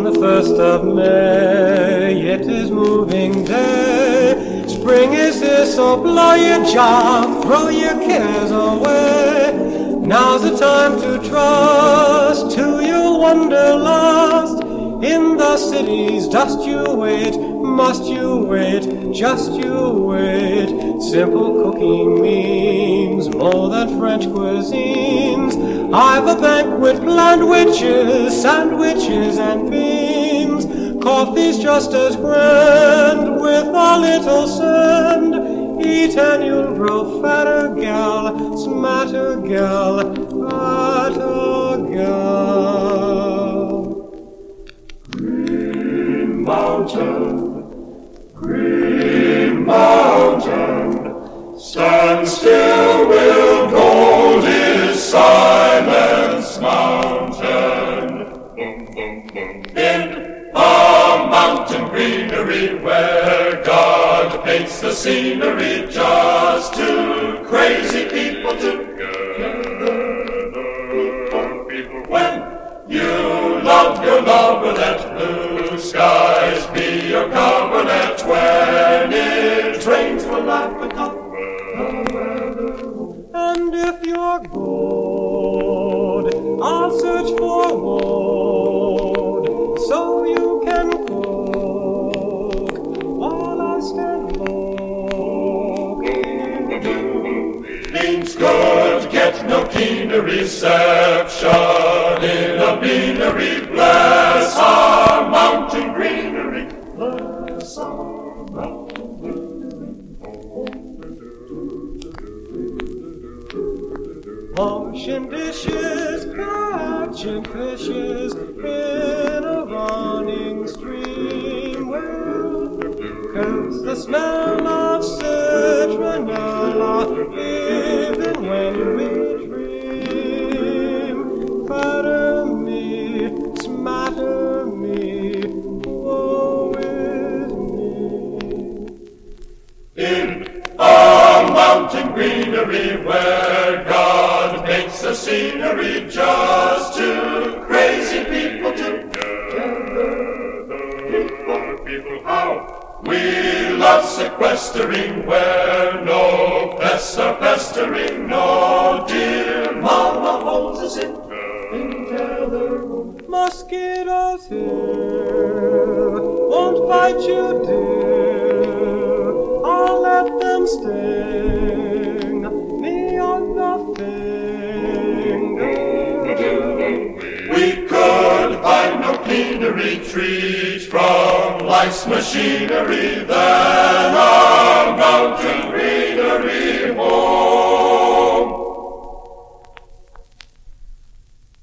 the 1st of May, it is moving day. Spring is here, so blow your job, throw your cares away. Now's the time to trust to your wanderlust. In the city's dust you wait, must you wait, just you wait. Simple cooking means more than French cuisines. I've a banquet planned, witches, sandwiches and beans. Coffee's just as grand with a little sand. Eat and you'll grow fatter, gal, smatter, gal, fatter, gal. Green Mountain, stand still with golden silence mountain. In a mountain greenery where God paints the scenery just to crazy people together. When you love your lover, let blue skies be your coverlet. When it rains, we'll laugh and talk the weather. And if you're bored, I'll search for wood, so you can cook while I stand looking. Means good, get no keener reception in a beanery. Bless our mountain greenery. Bless our mountain greenery. Washing dishes, catching fishes in a running stream. Well, 'cause the smell of citronella, even when we dream. Fatter me, smatter me, woe is me. In a mountain greenery where God makes the scenery just to crazy people together. People, how we love sequestering where no pests are pestering. No dear mama holds us in tether. Mosquitoes here won't bite you, dear. I'll let them sting me on the finger. We could find no cleaner retreat from life's machinery than our mountain greenery.